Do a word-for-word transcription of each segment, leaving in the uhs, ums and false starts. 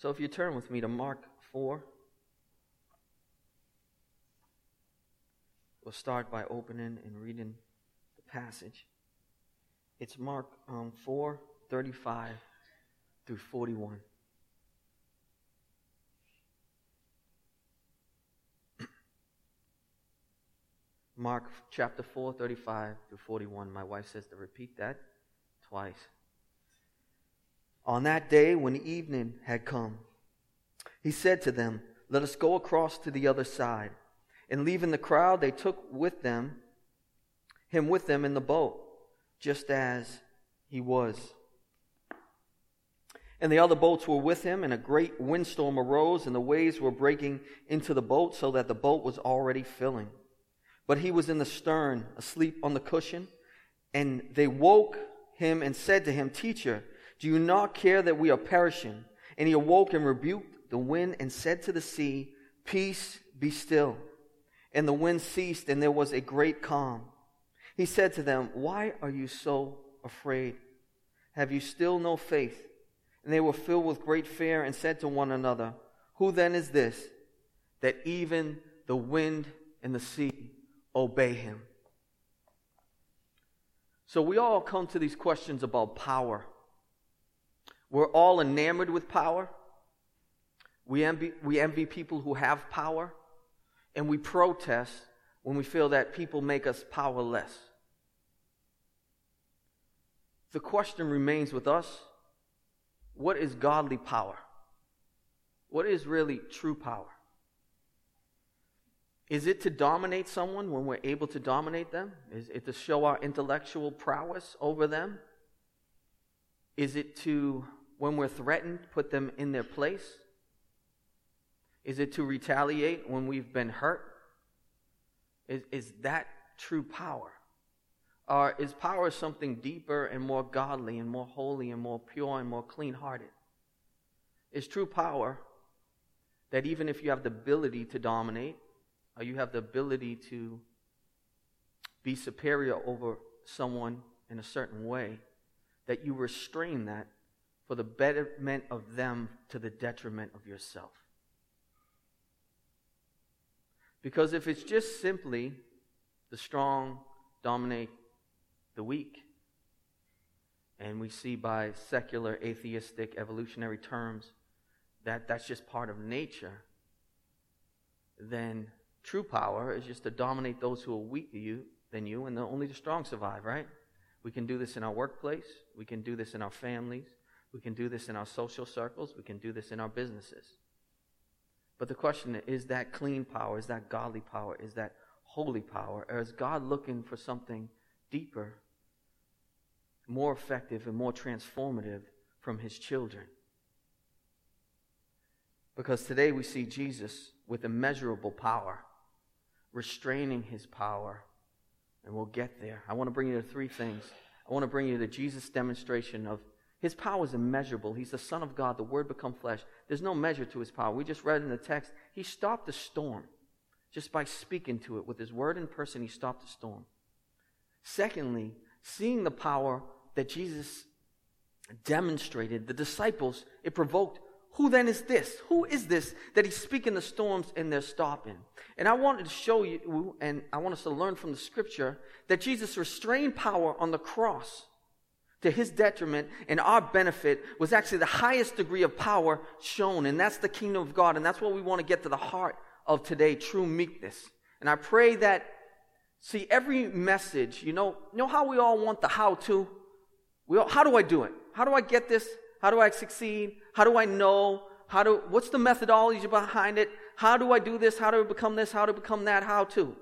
So if you turn with me to Mark four, we'll start by opening and reading the passage. It's Mark um, four, thirty-five through forty-one. Mark chapter four, thirty-five through forty-one. My wife says to repeat that twice. On that day, when evening had come, he said to them, "Let us go across to the other side." And leaving the crowd, they took with them him with them in the boat, just as he was. And the other boats were with him, and a great windstorm arose, and the waves were breaking into the boat, so that the boat was already filling. But he was in the stern, asleep on the cushion. And they woke him and said to him, "Teacher, do you not care that we are perishing?" And he awoke and rebuked the wind and said to the sea, "Peace, be still." And the wind ceased, and there was a great calm. He said to them, "Why are you so afraid? Have you still no faith?" And they were filled with great fear and said to one another, "Who then is this, that even the wind and the sea obey him?" So we all come to these questions about power. We're all enamored with power. We envy, we envy people who have power. And we protest when we feel that people make us powerless. The question remains with us, what is godly power? What is really true power? Is it to dominate someone when we're able to dominate them? Is it to show our intellectual prowess over them? Is it to, when we're threatened, put them in their place? Is it to retaliate when we've been hurt? Is, is that true power? Or is power something deeper and more godly and more holy and more pure and more clean-hearted? Is true power that even if you have the ability to dominate, or you have the ability to be superior over someone in a certain way, that you restrain that for the betterment of them to the detriment of yourself? Because if it's just simply the strong dominate the weak, and we see by secular, atheistic, evolutionary terms that that's just part of nature, then true power is just to dominate those who are weaker you, than you, and the, only the strong survive, right? We can do this in our workplace. We can do this in our families. We can do this in our social circles. We can do this in our businesses. But the question is, is that clean power? Is that godly power? Is that holy power? Or is God looking for something deeper, more effective, and more transformative from his children? Because today we see Jesus with immeasurable power, restraining his power, and we'll get there. I want to bring you to three things. I want to bring you to Jesus' demonstration of his power is immeasurable. He's the Son of God, the Word become flesh. There's no measure to his power. We just read in the text, he stopped the storm. Just by speaking to it with his word in person, he stopped the storm. Secondly, seeing the power that Jesus demonstrated, the disciples, it provoked, who then is this? Who is this that he's speaking the storms and they're stopping? And I wanted to show you, and I want us to learn from the scripture, that Jesus restrained power on the cross to his detriment and our benefit was actually the highest degree of power shown. And that's the kingdom of God. And that's what we want to get to the heart of today, true meekness. And I pray that, see, every message, you know, you know how we all want the how-to? We all, how do I do it? How do I get this? How do I succeed? How do I know? How do, what's the methodology behind it? How do I do this? How do I become this? How do I become that? How to?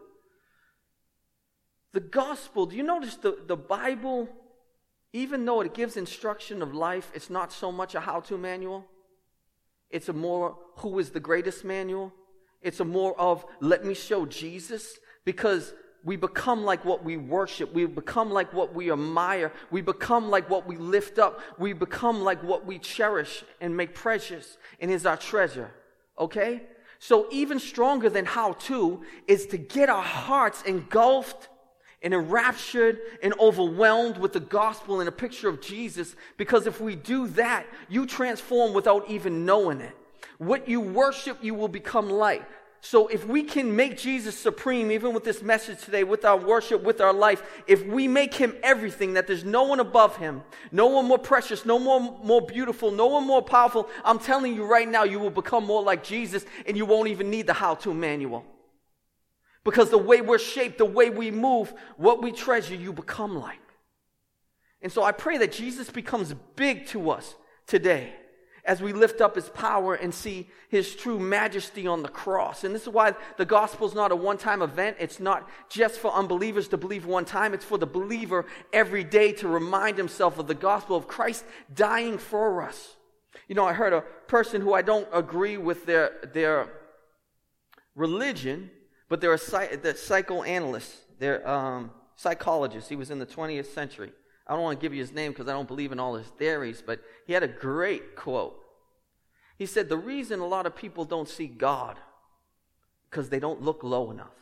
The gospel, do you notice the, the Bible, even though it gives instruction of life, it's not so much a how-to manual. It's a more who is the greatest manual. It's a more of let me show Jesus, because we become like what we worship. We become like what we admire. We become like what we lift up. We become like what we cherish and make precious and is our treasure. Okay? So even stronger than how to is to get our hearts engulfed and enraptured and overwhelmed with the gospel and a picture of Jesus, because if we do that, you transform without even knowing it. What you worship, you will become like. So if we can make Jesus supreme, even with this message today, with our worship, with our life, if we make him everything, that there's no one above him, no one more precious, no more more beautiful, no one more powerful, I'm telling you right now, you will become more like Jesus, and you won't even need the how-to manual. Because the way we're shaped, the way we move, what we treasure, you become like. And so I pray that Jesus becomes big to us today as we lift up his power and see his true majesty on the cross. And this is why the gospel is not a one-time event. It's not just for unbelievers to believe one time. It's for the believer every day to remind himself of the gospel of Christ dying for us. You know, I heard a person who I don't agree with their, their religion, but they're a the psychoanalyst. They're um, psychologists. He was in the twentieth century. I don't want to give you his name because I don't believe in all his theories, but he had a great quote. He said, the reason a lot of people don't see God because they don't look low enough.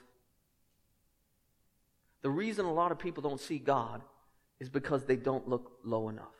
The reason a lot of people don't see God is because they don't look low enough.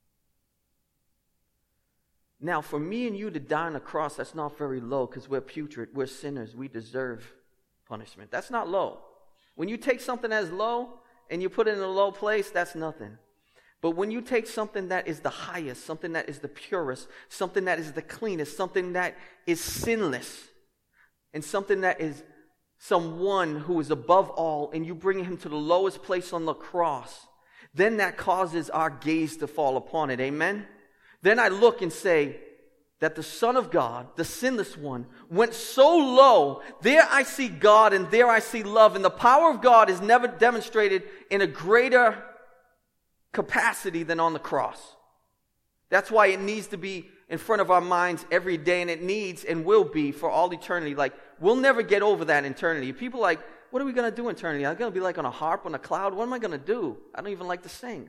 Now, for me and you to die on a cross, that's not very low because we're putrid, we're sinners, we deserve punishment. That's not low. When you take something as low and you put it in a low place, that's nothing. But when you take something that is the highest, something that is the purest, something that is the cleanest, something that is sinless, and something that is someone who is above all, and you bring him to the lowest place on the cross, then that causes our gaze to fall upon it. Amen? Then I look and say that the Son of God, the sinless one, went so low. There I see God, and there I see love. And the power of God is never demonstrated in a greater capacity than on the cross. That's why it needs to be in front of our minds every day, and it needs and will be for all eternity. Like, we'll never get over that eternity. People are like, what are we going to do in eternity? I'm going to be like on a harp on a cloud? What am I going to do? I don't even like to sing.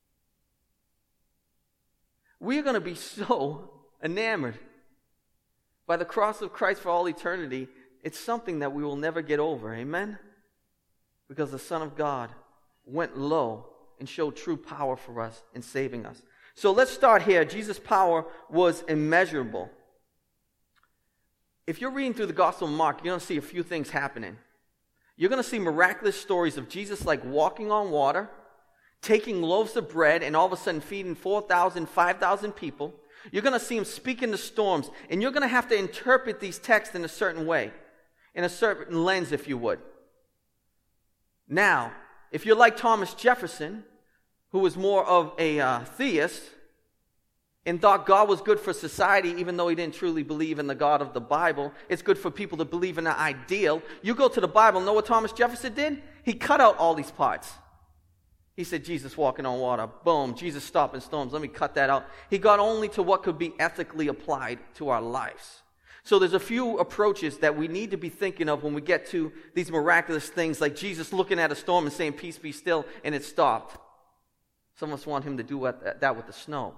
We're going to be so enamored by the cross of Christ for all eternity. It's something that we will never get over. Amen? Because the Son of God went low and showed true power for us in saving us. So let's start here. Jesus' power was immeasurable. If you're reading through the Gospel of Mark, you're going to see a few things happening. You're going to see miraculous stories of Jesus like walking on water, taking loaves of bread, and all of a sudden feeding four thousand, five thousand people. You're going to see him speak in the storms, and you're going to have to interpret these texts in a certain way, in a certain lens, if you would. Now, if you're like Thomas Jefferson, who was more of a uh, theist and thought God was good for society, even though he didn't truly believe in the God of the Bible, it's good for people to believe in an ideal. You go to the Bible, know what Thomas Jefferson did? He cut out all these parts. He said, Jesus walking on water. Boom. Jesus stopping storms. Let me cut that out. He got only to what could be ethically applied to our lives. So there's a few approaches that we need to be thinking of when we get to these miraculous things, like Jesus looking at a storm and saying, peace be still, and it stopped. Some of us want him to do that with the snow.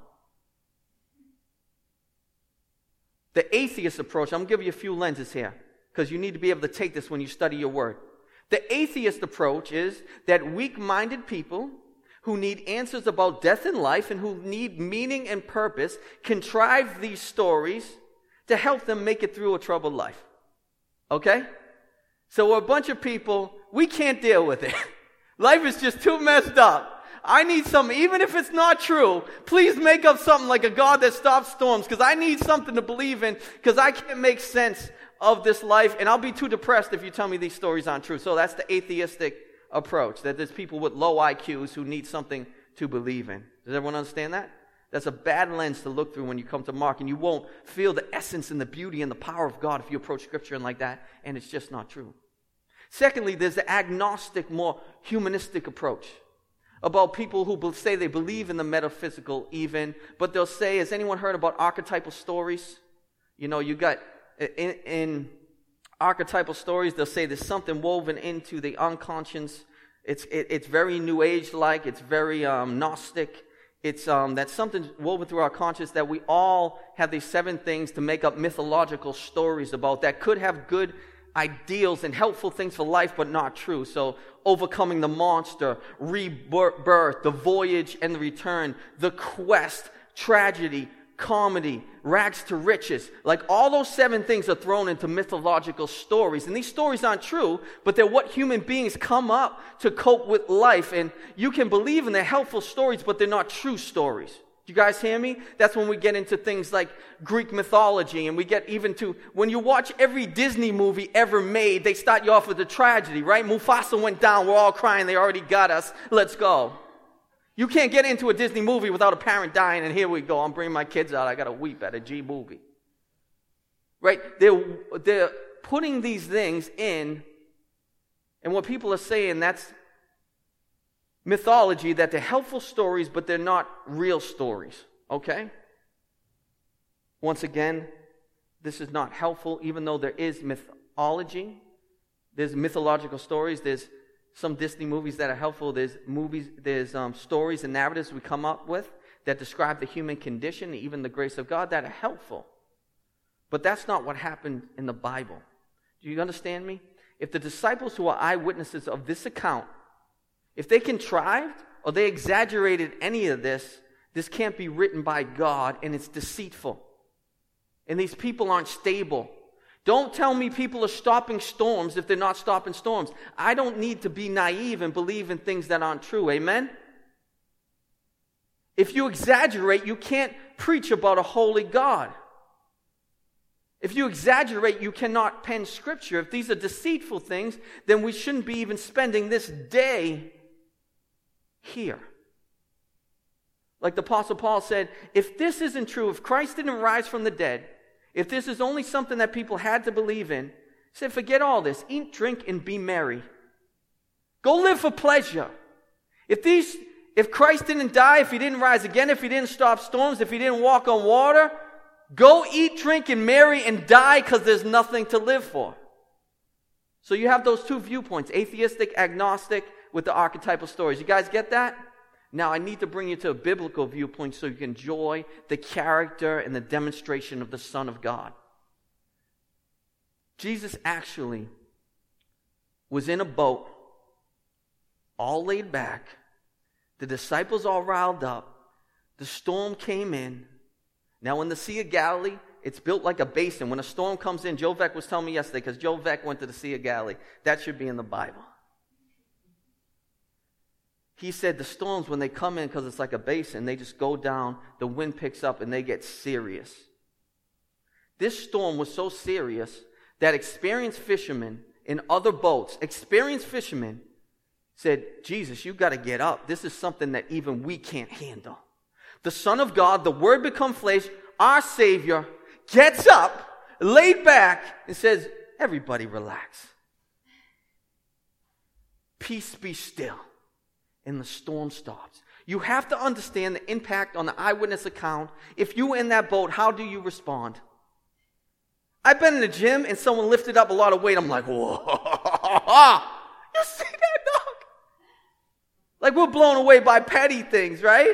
The atheist approach, I'm going to give you a few lenses here, because you need to be able to take this when you study your word. The atheist approach is that weak-minded people who need answers about death and life and who need meaning and purpose contrive these stories to help them make it through a troubled life. Okay? So we're a bunch of people, we can't deal with it. Life is just too messed up. I need something, even if it's not true, please make up something like a God that stops storms, because I need something to believe in, because I can't make sense of this life, and I'll be too depressed if you tell me these stories aren't true. So that's the atheistic approach, that there's people with low I Qs who need something to believe in. Does everyone understand that? That's a bad lens to look through when you come to Mark, and you won't feel the essence and the beauty and the power of God if you approach Scripture and like that, and it's just not true. Secondly, there's the agnostic, more humanistic approach about people who say they believe in the metaphysical even, but they'll say, has anyone heard about archetypal stories? You know, you got, in, in archetypal stories, they'll say there's something woven into the unconscious. It's it, it's very New Age-like. It's very um, Gnostic. It's um, that's something woven through our conscious that we all have these seven things to make up mythological stories about that could have good ideals and helpful things for life, but not true. So overcoming the monster, rebirth, the voyage and the return, the quest, tragedy, comedy, rags to riches. Like all those seven things are thrown into mythological stories. And these stories aren't true, but they're what human beings come up to cope with life. And you can believe in they're helpful stories, but they're not true stories. Do you guys hear me? That's when we get into things like Greek mythology, and we get even to, when you watch every Disney movie ever made, they start you off with a tragedy, right? Mufasa went down, we're all crying, they already got us, let's go. You can't get into a Disney movie without a parent dying, and here we go, I'm bringing my kids out, I gotta weep at a G movie. Right? They're, they're putting these things in, and what people are saying, that's mythology, that they're helpful stories, but they're not real stories. Okay? Once again, this is not helpful, even though there is mythology. There's mythological stories. There's some Disney movies that are helpful. There's movies, there's um, stories and narratives we come up with that describe the human condition, even the grace of God, that are helpful. But that's not what happened in the Bible. Do you understand me? If the disciples who are eyewitnesses of this account, if they contrived or they exaggerated any of this, this can't be written by God, and it's deceitful. And these people aren't stable. Don't tell me people are stopping storms if they're not stopping storms. I don't need to be naive and believe in things that aren't true. Amen? If you exaggerate, you can't preach about a holy God. If you exaggerate, you cannot pen scripture. If these are deceitful things, then we shouldn't be even spending this day here. Like the Apostle Paul said, if this isn't true, if Christ didn't rise from the dead, if this is only something that people had to believe in, he said, forget all this. Eat, drink, and be merry. Go live for pleasure. If these, if Christ didn't die, if he didn't rise again, if he didn't stop storms, if he didn't walk on water, go eat, drink, and marry and die because there's nothing to live for. So you have those two viewpoints, atheistic, agnostic, with the archetypal stories. You guys get that? Now I need to bring you to a biblical viewpoint so you can enjoy the character and the demonstration of the Son of God. Jesus actually was in a boat, all laid back, the disciples all riled up, the storm came in. Now in the Sea of Galilee, it's built like a basin. When a storm comes in, Joe Veck was telling me yesterday, because Joe Veck went to the Sea of Galilee. That should be in the Bible. He said the storms, when they come in, because it's like a basin, they just go down, the wind picks up, and they get serious. This storm was so serious that experienced fishermen in other boats, experienced fishermen, said, Jesus, you've got to get up. This is something that even we can't handle. The Son of God, the Word become flesh, our Savior, gets up, laid back, and says, everybody relax. Peace be still. And the storm stops. You have to understand the impact on the eyewitness account. If you were in that boat, how do you respond? I've been in the gym and someone lifted up a lot of weight. I'm like, whoa. You see that, dog? Like we're blown away by petty things, right?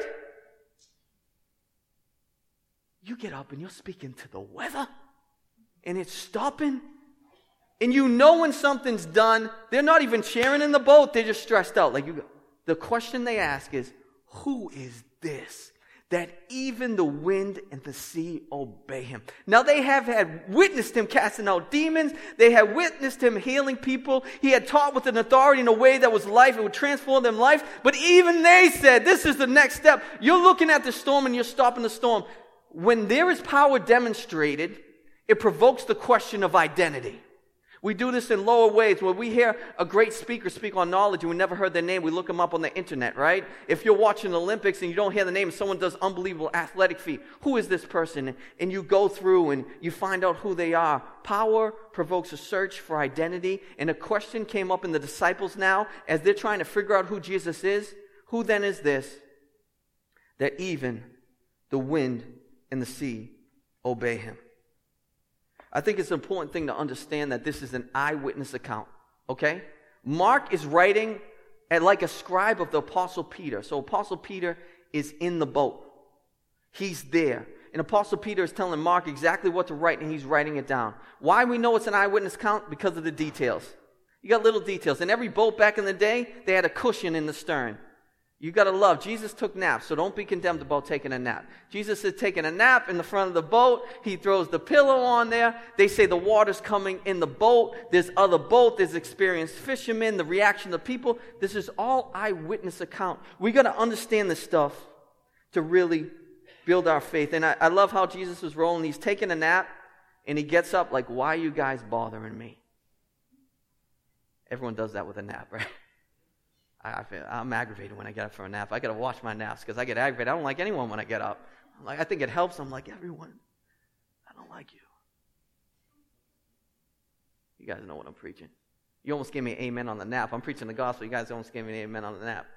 You get up and you're speaking to the weather and it's stopping. And you know when something's done, they're not even cheering in the boat. They're just stressed out. Like you go. The question they ask is, who is this that even the wind and the sea obey him? Now they have had witnessed him casting out demons. They had witnessed him healing people. He had taught with an authority in a way that was life. It would transform them life. But even they said, this is the next step. You're looking at the storm and you're stopping the storm. When there is power demonstrated, it provokes the question of identity. We do this in lower ways. When we hear a great speaker speak on knowledge and we never heard their name, we look them up on the internet, right? If you're watching the Olympics and you don't hear the name, someone does unbelievable athletic feat. Who is this person? And you go through and you find out who they are. Power provokes a search for identity. And a question came up in the disciples now as they're trying to figure out who Jesus is. Who then is this that even the wind and the sea obey him? I think it's an important thing to understand that this is an eyewitness account, okay? Mark is writing at like a scribe of the Apostle Peter. So Apostle Peter is in the boat. He's there. And Apostle Peter is telling Mark exactly what to write, and he's writing it down. Why we know it's an eyewitness account? Because of the details. You got little details. In every boat back in the day, they had a cushion in the stern. You got to love. Jesus took naps, so don't be condemned about taking a nap. Jesus is taking a nap in the front of the boat. He throws the pillow on there. They say the water's coming in the boat. There's other boat. There's experienced fishermen, the reaction of people. This is all eyewitness account. We got to understand this stuff to really build our faith. And I, I love how Jesus was rolling. He's taking a nap, and he gets up like, why are you guys bothering me? Everyone does that with a nap, right? I feel, I'm aggravated when I get up for a nap. I got to watch my naps because I get aggravated. I don't like anyone when I get up. I'm like, I think it helps. I'm like, everyone, I don't like you. You guys know what I'm preaching. You almost gave me an amen on the nap. I'm preaching the gospel. You guys almost gave me an amen on the nap.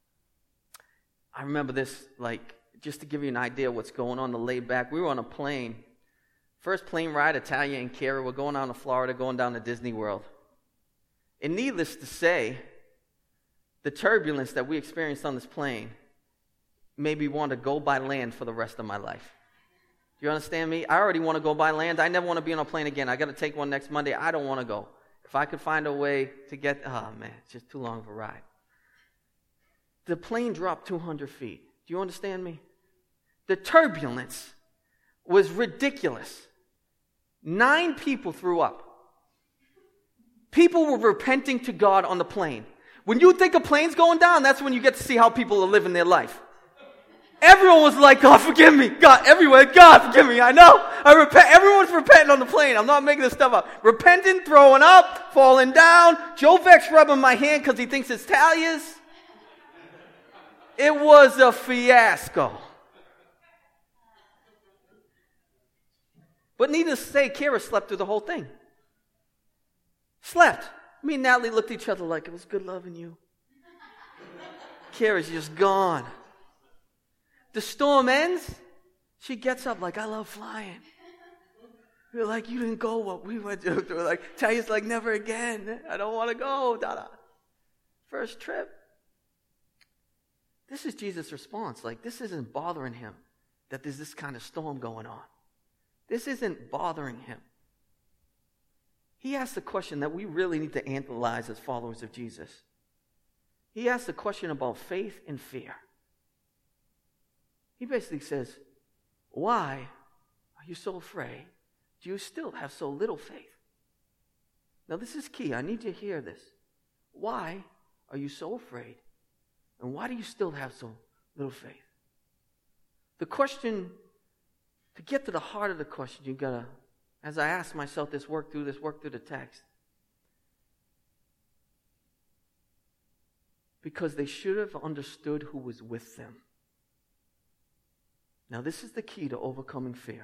I remember this, like, just to give you an idea of what's going on, the laid back. We were on a plane. First plane ride, Italia and Kara. We're going down to Florida, going down to Disney World. And needless to say, the turbulence that we experienced on this plane made me want to go by land for the rest of my life. Do you understand me? I already want to go by land. I never want to be on a plane again. I got to take one next Monday. I don't want to go. If I could find a way to get, oh man, it's just too long of a ride. The plane dropped two hundred feet. Do you understand me? The turbulence was ridiculous. Nine people threw up. People were repenting to God on the plane. When you think a plane's going down, that's when you get to see how people are living their life. Everyone was like, God, forgive me. God, everywhere, God, forgive me. I know. I repent. Everyone's repenting on the plane. I'm not making this stuff up. Repenting, throwing up, falling down. Joe Vex rubbing my hand because he thinks it's Talia's. It was a fiasco. But needless to say, Kara slept through the whole thing. Slept. Me and Natalie looked at each other like, it was good loving you. Kara's just gone. The storm ends. She gets up like, I love flying. We're like, you didn't go what we went to. We're like, Talia's like, never again. I don't want to go. Da-da. First trip. This is Jesus' response. Like, this isn't bothering him that there's this kind of storm going on. This isn't bothering him. He asked the question that we really need to analyze as followers of Jesus. He asked the question about faith and fear. He basically says, why are you so afraid? Do you still have so little faith? Now this is key. I need you to hear this. Why are you so afraid? And why do you still have so little faith? The question, to get to the heart of the question, you gotta, as I ask myself this, work through this, work through the text. Because they should have understood who was with them. Now this is the key to overcoming fear.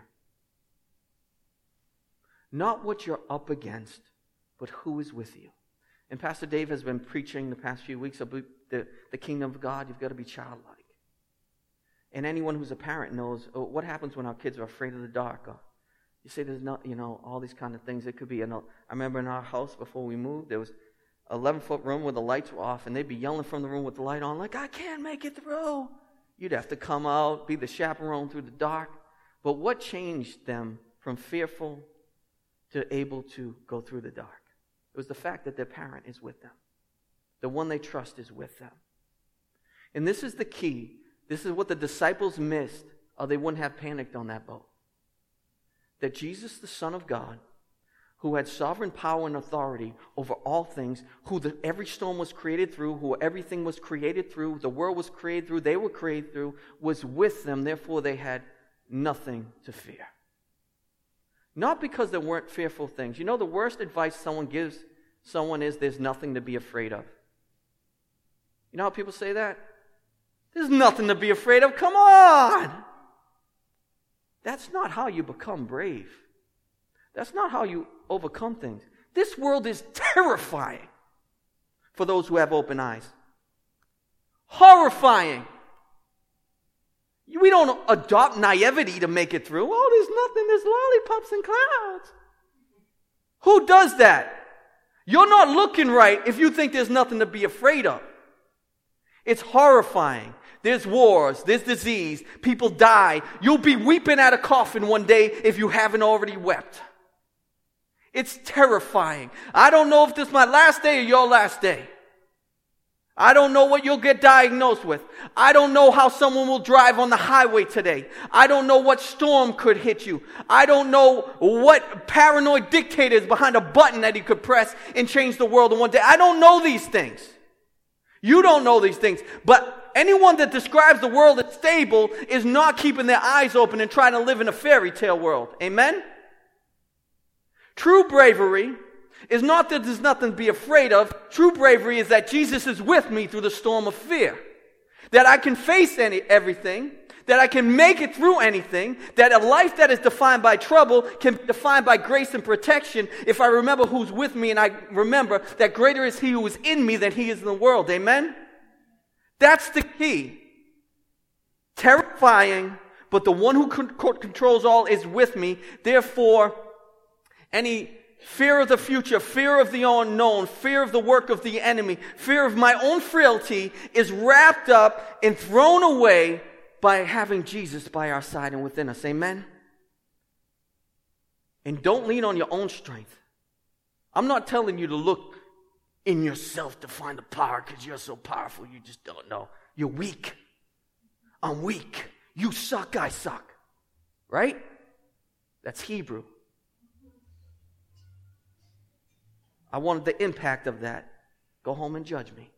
Not what you're up against, but who is with you. And Pastor Dave has been preaching the past few weeks about the, the kingdom of God. You've got to be childlike. And anyone who's a parent knows oh, what happens when our kids are afraid of the dark. Oh, you say there's not, you know, all these kind of things. It could be, an, I remember in our house before we moved, there was an eleven-foot room where the lights were off, and they'd be yelling from the room with the light on, like, I can't make it through. You'd have to come out, be the chaperone through the dark. But what changed them from fearful to able to go through the dark? It was the fact that their parent is with them. The one they trust is with them. And this is the key. This is what the disciples missed, or they wouldn't have panicked on that boat. That Jesus, the Son of God, who had sovereign power and authority over all things, who the, every storm was created through, who everything was created through, the world was created through, they were created through, was with them. Therefore, they had nothing to fear. Not because there weren't fearful things. You know, the worst advice someone gives someone is there's nothing to be afraid of. You know how people say that? There's nothing to be afraid of. Come on! That's not how you become brave. That's not how you overcome things. This world is terrifying for those who have open eyes. Horrifying. We don't adopt naivety to make it through. Oh, there's nothing. There's lollipops and clouds. Who does that? You're not looking right if you think there's nothing to be afraid of. It's horrifying. There's wars, there's disease, people die. You'll be weeping at a coffin one day if you haven't already wept. It's terrifying. I don't know if this is my last day or your last day. I don't know what you'll get diagnosed with. I don't know how someone will drive on the highway today. I don't know what storm could hit you. I don't know what paranoid dictator is behind a button that he could press and change the world in one day. I don't know these things. You don't know these things. But anyone that describes the world as stable is not keeping their eyes open and trying to live in a fairy tale world. Amen? True bravery is not that there's nothing to be afraid of. True bravery is that Jesus is with me through the storm of fear. That I can face any everything. That I can make it through anything. That a life that is defined by trouble can be defined by grace and protection if I remember who's with me and I remember that greater is He who is in me than he is in the world. Amen? That's the key. Terrifying, but the one who con- controls all is with me. Therefore, any fear of the future, fear of the unknown, fear of the work of the enemy, fear of my own frailty is wrapped up and thrown away by having Jesus by our side and within us. Amen? And don't lean on your own strength. I'm not telling you to look in yourself to find the power because you're so powerful you just don't know. You're weak. I'm weak. You suck, I suck. Right? That's Hebrew. I wanted the impact of that. Go home and judge me.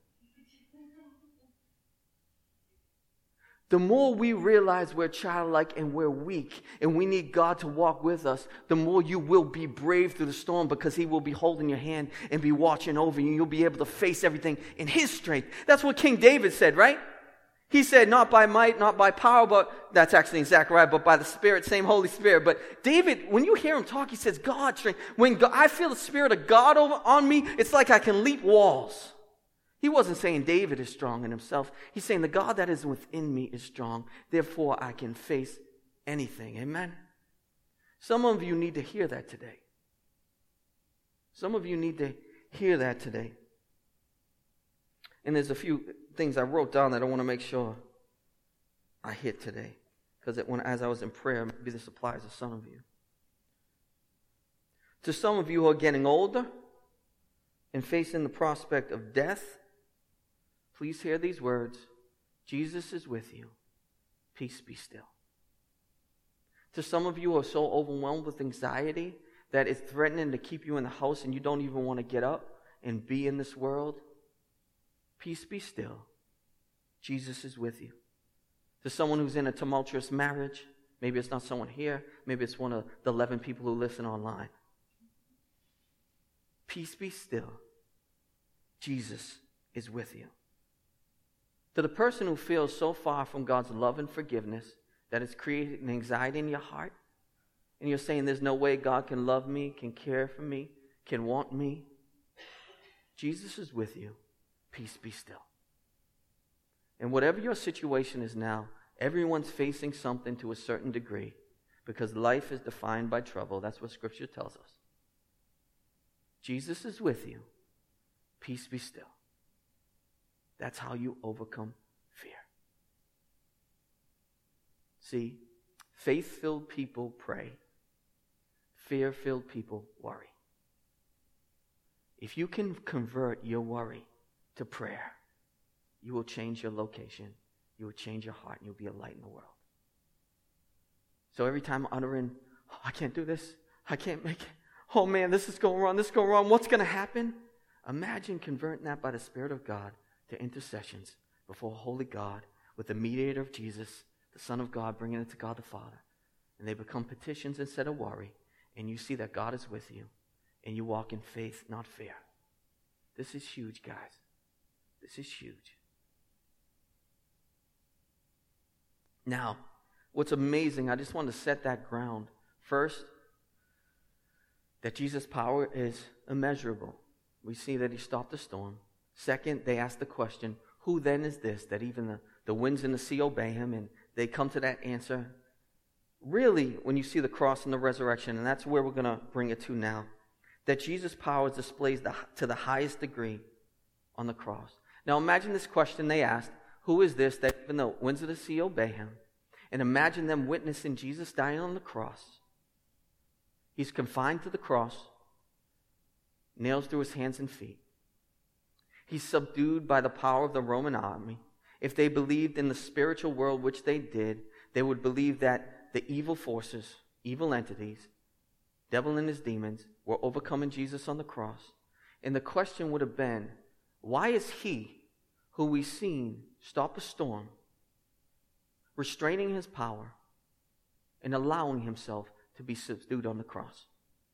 The more we realize we're childlike and we're weak and we need God to walk with us, the more you will be brave through the storm because He will be holding your hand and be watching over you. You'll be able to face everything in His strength. That's what King David said, right? He said, not by might, not by power, but that's actually in Zechariah, but by the Spirit, same Holy Spirit. But David, when you hear him talk, he says, God strength. When God, I feel the Spirit of God over on me, it's like I can leap walls. He wasn't saying David is strong in himself. He's saying the God that is within me is strong. Therefore, I can face anything. Amen? Some of you need to hear that today. Some of you need to hear that today. And there's a few things I wrote down that I want to make sure I hit today. Because when as I was in prayer, maybe this applies to some of you. To some of you who are getting older and facing the prospect of death, please hear these words. Jesus is with you. Peace be still. To some of you who are so overwhelmed with anxiety that it's threatening to keep you in the house and you don't even want to get up and be in this world, peace be still. Jesus is with you. To someone who's in a tumultuous marriage, maybe it's not someone here, maybe it's one of the eleven people who listen online. Peace be still. Jesus is with you. To the person who feels so far from God's love and forgiveness that it's creating anxiety in your heart, and you're saying there's no way God can love me, can care for me, can want me, Jesus is with you. Peace be still. And whatever your situation is now, everyone's facing something to a certain degree because life is defined by trouble. That's what Scripture tells us. Jesus is with you. Peace be still. That's how you overcome fear. See, faith-filled people pray. Fear-filled people worry. If you can convert your worry to prayer, you will change your location. You will change your heart, and you'll be a light in the world. So every time I'm uttering, oh, I can't do this. I can't make it. Oh, man, this is going wrong. This is going wrong. What's going to happen? Imagine converting that by the Spirit of God to intercessions before a holy God with the mediator of Jesus, the Son of God, bringing it to God the Father. And they become petitions instead of worry. And you see that God is with you. And you walk in faith, not fear. This is huge, guys. This is huge. Now, what's amazing, I just want to set that ground. First, that Jesus' power is immeasurable. We see that He stopped the storm. Second, they ask the question, who then is this that even the, the winds and the sea obey Him? And they come to that answer. Really, when you see the cross and the resurrection, and that's where we're going to bring it to now, that Jesus' power is displayed to the highest degree on the cross. Now imagine this question they asked, Who is this that even the winds of the sea obey him? And imagine them witnessing Jesus dying on the cross. He's confined to the cross, nails through his hands and feet. He's subdued by the power of the Roman army. If they believed in the spiritual world, which they did, they would believe that the evil forces, evil entities, devil and his demons, were overcoming Jesus on the cross. And the question would have been, why is he, who we've seen stop a storm, restraining his power and allowing himself to be subdued on the cross?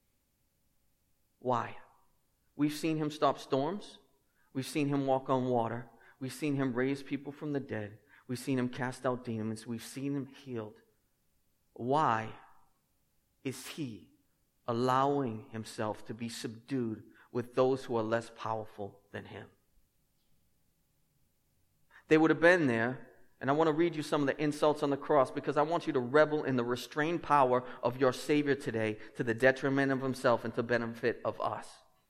Why? We've seen him stop storms. We've seen him walk on water. We've seen him raise people from the dead. We've seen him cast out demons. We've seen him healed. Why is he allowing himself to be subdued with those who are less powerful than him? They would have been there, and I want to read you some of the insults on the cross because I want you to revel in the restrained power of your Savior today to the detriment of himself and to the benefit of us.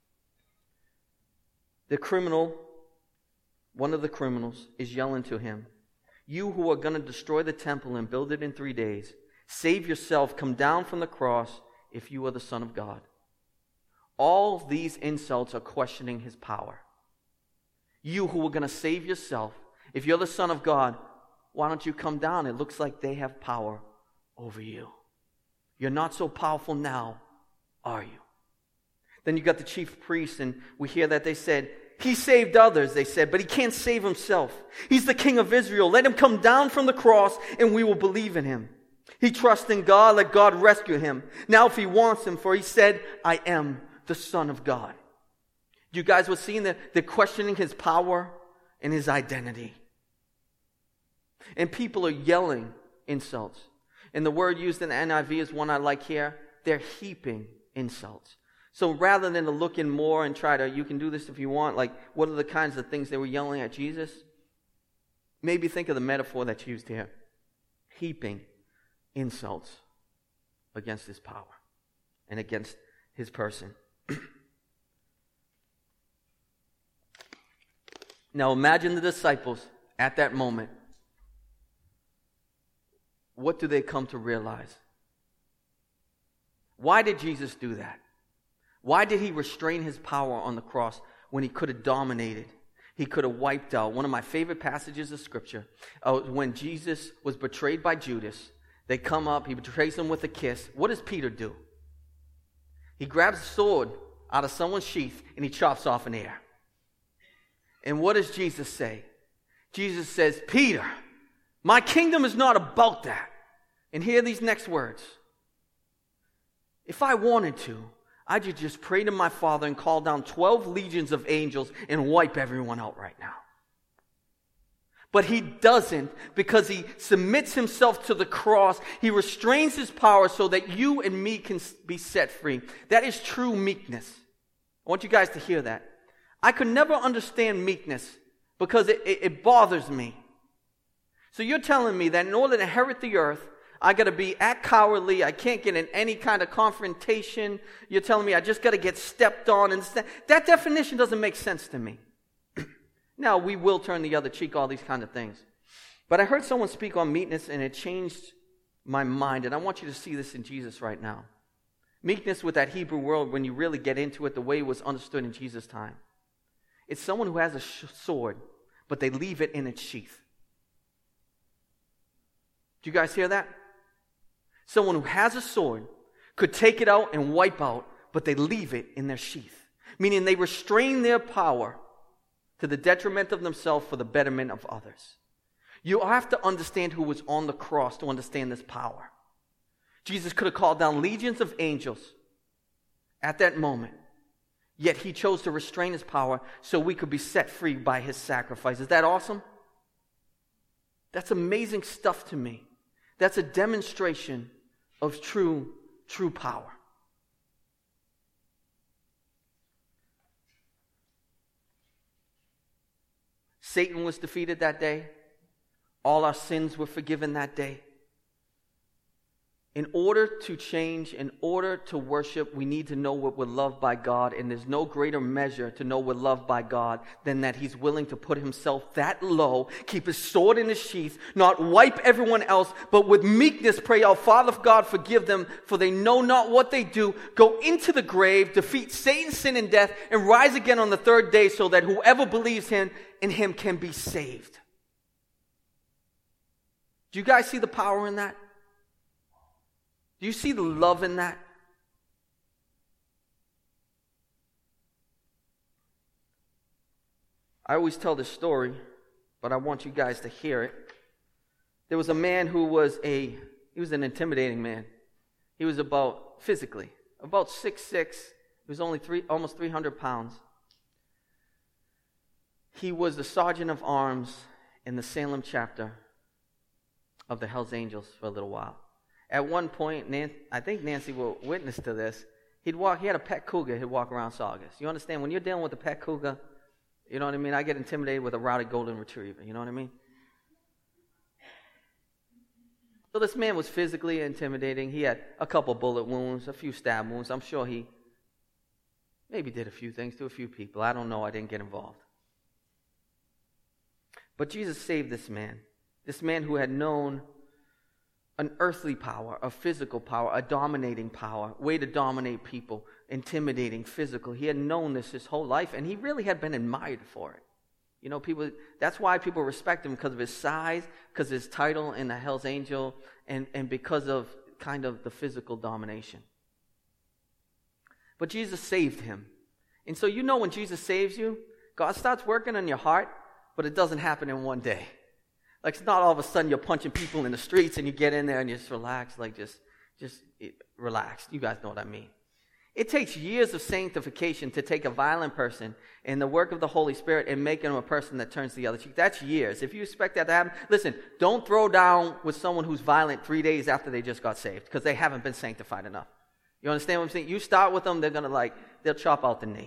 The criminal, one of the criminals, is yelling to him, "You who are going to destroy the temple and build it in three days, save yourself, come down from the cross if you are the Son of God." All these insults are questioning his power. You who are going to save yourself, if you're the Son of God, why don't you come down? It looks like they have power over you. You're not so powerful now, are you? Then you got the chief priests, and we hear that they said, he saved others, they said, but he can't save himself. He's the King of Israel. Let him come down from the cross, and we will believe in him. He trusts in God. Let God rescue him. Now if he wants him, for he said, I am the Son of God. You guys were seeing that they're questioning his power and his identity. And people are yelling insults. And the word used in the N I V is one I like here. They're heaping insults. So rather than to look in more and try to, you can do this if you want, like what are the kinds of things they were yelling at Jesus? Maybe think of the metaphor that's used here. Heaping insults against his power and against his person. Now imagine the disciples at that moment. What do they come to realize? Why did Jesus do that? Why did he restrain his power on the cross when he could have dominated? He could have wiped out. One of my favorite passages of Scripture, uh, when Jesus was betrayed by Judas, they come up, he betrays them with a kiss. What does Peter do? He grabs a sword out of someone's sheath and he chops off an ear. And what does Jesus say? Jesus says, Peter, my kingdom is not about that. And hear these next words. If I wanted to, I could just pray to my Father and call down twelve legions of angels and wipe everyone out right now. But he doesn't, because he submits himself to the cross. He restrains his power so that you and me can be set free. That is true meekness. I want you guys to hear that. I could never understand meekness because it, it, it bothers me. So you're telling me that in order to inherit the earth, I got to be act cowardly. I can't get in any kind of confrontation. You're telling me I just got to get stepped on. And st- that definition doesn't make sense to me. Now, we will turn the other cheek, all these kind of things. But I heard someone speak on meekness, and it changed my mind. And I want you to see this in Jesus right now. Meekness with that Hebrew word, when you really get into it, the way it was understood in Jesus' time. It's someone who has a sh- sword, but they leave it in its sheath. Do you guys hear that? Someone who has a sword could take it out and wipe out, but they leave it in their sheath. Meaning they restrain their power to the detriment of themselves for the betterment of others. You have to understand who was on the cross to understand this power. Jesus could have called down legions of angels at that moment, yet he chose to restrain his power so we could be set free by his sacrifice. Is that awesome? That's amazing stuff to me. That's a demonstration of true, true power. Satan was defeated that day. All our sins were forgiven that day. In order to change, in order to worship, we need to know what we're loved by God, and there's no greater measure to know we're loved by God than that he's willing to put himself that low, keep his sword in his sheath, not wipe everyone else, but with meekness pray out, Father God, forgive them, for they know not what they do. Go into the grave, defeat Satan, sin, and death, and rise again on the third day so that whoever believes him in him can be saved. Do you guys see the power in that? Do you see the love in that? I always tell this story, but I want you guys to hear it. There was a man who was a, he was an intimidating man. He was about, physically, about six foot six. He was only three, almost three hundred pounds. He was the sergeant of arms in the Salem chapter of the Hells Angels for a little while. At one point, Nancy, I think Nancy will witness to this. He'd walk. He had a pet cougar. He'd walk around Saugus. You understand? When you're dealing with a pet cougar, you know what I mean? I get intimidated with a rowdy golden retriever. You know what I mean? So this man was physically intimidating. He had a couple bullet wounds, a few stab wounds. I'm sure he maybe did a few things to a few people. I don't know. I didn't get involved. But Jesus saved this man. This man who had known an earthly power, a physical power, a dominating power, way to dominate people, intimidating, physical. He had known this his whole life, and he really had been admired for it. You know, people. That's why people respect him, because of his size, because of his title in the Hells Angel, and, and because of kind of the physical domination. But Jesus saved him. And so you know when Jesus saves you, God starts working on your heart, but it doesn't happen in one day. Like, it's not all of a sudden you're punching people in the streets and you get in there and you just relax, like just, just it, relax. You guys know what I mean. It takes years of sanctification to take a violent person and the work of the Holy Spirit and make him a person that turns the other cheek. That's years. If you expect that to happen, listen, don't throw down with someone who's violent three days after they just got saved, because they haven't been sanctified enough. You understand what I'm saying? You start with them, they're going to like, they'll chop out the knee.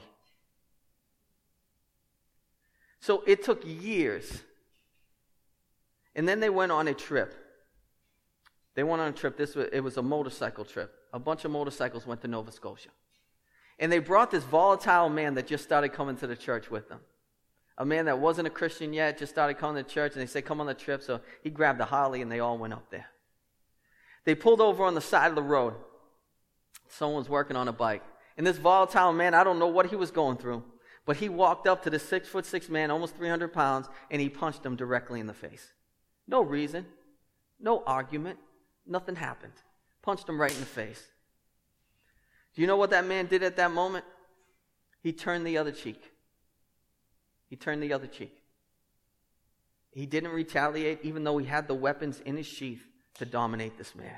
So it took years. And then they went on a trip. They went on a trip. This was, it was a motorcycle trip. A bunch of motorcycles went to Nova Scotia. And they brought this volatile man that just started coming to the church with them. A man that wasn't a Christian yet, just started coming to church, and they said, come on the trip. So he grabbed a Harley, and they all went up there. They pulled over on the side of the road. Someone was working on a bike. And this volatile man, I don't know what he was going through, but he walked up to the six foot six man, almost three hundred pounds, and he punched him directly in the face. No reason, no argument, nothing happened. Punched him right in the face. Do you know what that man did at that moment? He turned the other cheek. He turned the other cheek. He didn't retaliate, even though he had the weapons in his sheath to dominate this man.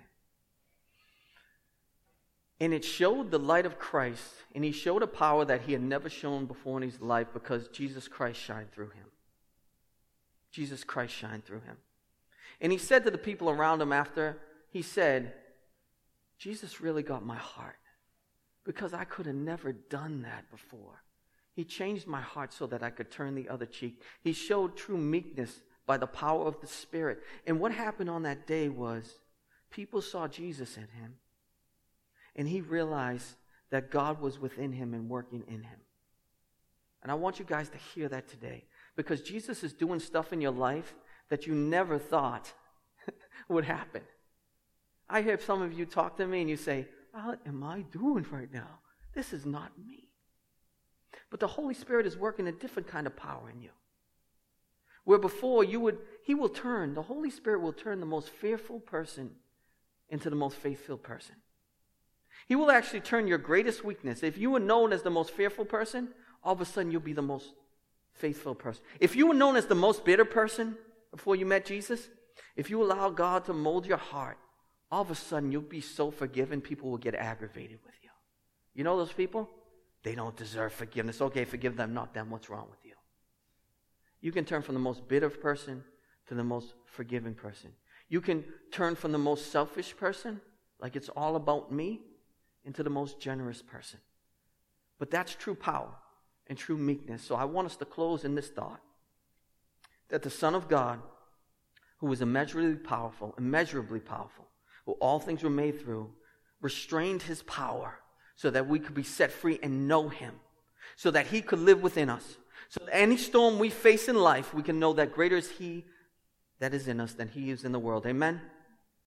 And it showed the light of Christ, and he showed a power that he had never shown before in his life, because Jesus Christ shined through him. Jesus Christ shined through him. And he said to the people around him after, he said, Jesus really got my heart, because I could have never done that before. He changed my heart so that I could turn the other cheek. He showed true meekness by the power of the Spirit. And what happened on that day was people saw Jesus in him, and he realized that God was within him and working in him. And I want you guys to hear that today, because Jesus is doing stuff in your life that you never thought would happen. I hear some of you talk to me and you say, what am I doing right now? This is not me. But the Holy Spirit is working a different kind of power in you. Where before you would, he will turn, the Holy Spirit will turn the most fearful person into the most faith-filled person. He will actually turn your greatest weakness. If you were known as the most fearful person, all of a sudden you'll be the most faithful person. If you were known as the most bitter person before you met Jesus, if you allow God to mold your heart, all of a sudden you'll be so forgiven, people will get aggravated with you. You know those people? They don't deserve forgiveness. Okay, forgive them, not them. What's wrong with you? You can turn from the most bitter person to the most forgiving person. You can turn from the most selfish person, like it's all about me, into the most generous person. But that's true power and true meekness. So I want us to close in this thought, that the Son of God, who was immeasurably powerful, immeasurably powerful, who all things were made through, restrained his power so that we could be set free and know him, so that he could live within us. So that any storm we face in life, we can know that greater is he that is in us than he is in the world. Amen?